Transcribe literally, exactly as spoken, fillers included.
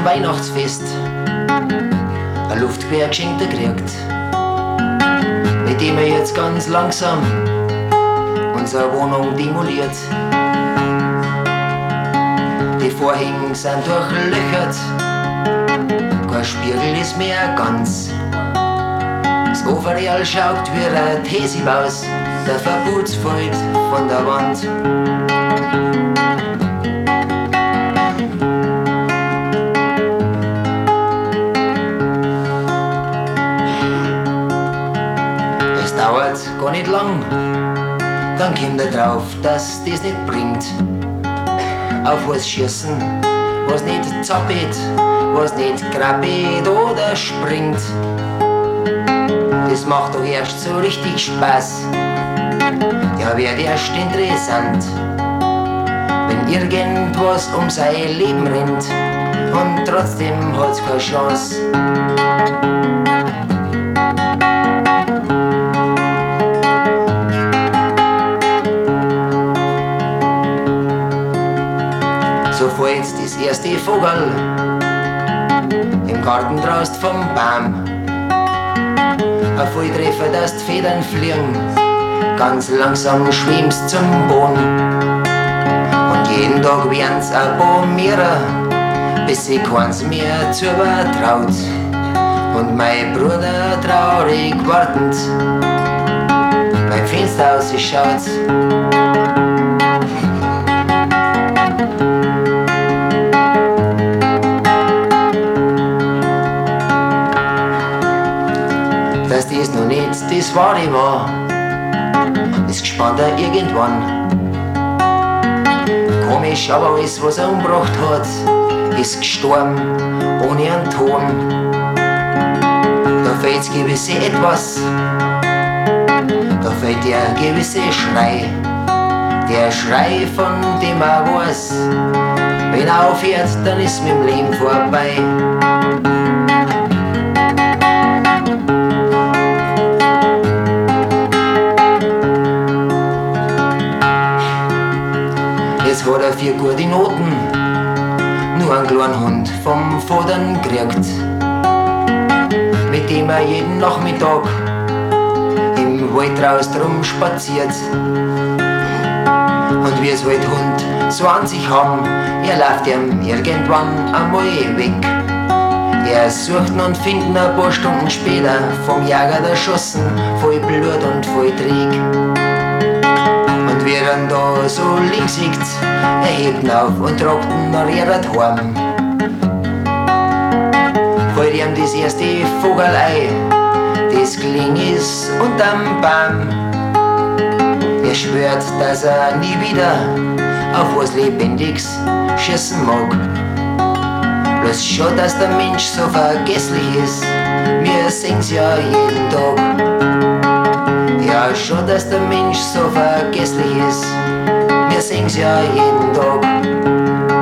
Weihnachtsfest ein Luftgewehr geschenkt gekriegt, mit dem er jetzt ganz langsam unsere Wohnung demoliert. Die Vorhänge sind durchlöchert, kein Spiegel ist mehr ganz. Das Overall schaut wie ein Tesib aus, der Verbotsfeld von der Wand. Es dauert gar nicht lang, dann kommt er drauf, dass das nicht bringt. Auf was schießen, was nicht zappet, was nicht krabbet oder springt. Das macht doch erst so richtig Spaß, ja wird erst interessant, wenn irgendwas um sein Leben rennt und trotzdem hat's keine Chance. So fällt das erste Vogel im Garten draust vom Baum. Ein Volltreffer, dass die Federn fliegen, ganz langsam schwimmst zum Boden. Und jeden Tag werden's ein paar mehr, bis sich keins mehr zutraut. Und mein Bruder traurig wartend beim Fenster ausschaut. Dass dies noch nicht das Wahre war, ist gespannt er irgendwann. Komisch, aber alles, was er umgebracht hat, ist gestorben ohne einen Ton. Da fehlt's gewisse Etwas, da fehlt der gewisse Schrei, der Schrei, von dem er weiß, wenn er aufhört, dann ist mit dem Leben vorbei. Jetzt hat er vier gute Noten, nur einen kleinen Hund vom Vatern kriegt, mit dem er jeden Nachmittag im Wald draußen drum spaziert. Und wie es halt Hund so an sich haben, er läuft ihm irgendwann einmal weg. Er sucht ihn und findet ihn ein paar Stunden später vom Jäger erschossen, voll Blut und voll Dreck. Und wie er ihn da so links sieht, er hebt ihn auf und tragt ihn nach ihrer heim. Fällt ihm das erste Vogelei, das kling ist unterm Baum. Er schwört, dass er nie wieder auf was Lebendiges schießen mag. Bloß schon, dass der Mensch so vergesslich ist, wir sehen's ja jeden Tag. Ja, schon, dass der Mensch so vergesslich ist, wir sehen's ja jeden Tag.